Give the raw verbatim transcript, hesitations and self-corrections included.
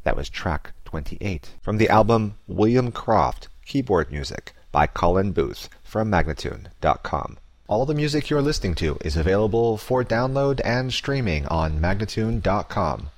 That was track twenty-eight. From the album William Croft, Keyboard Music by Colin Booth from Magnatune dot com. All the music you're listening to is available for download and streaming on Magnatune dot com.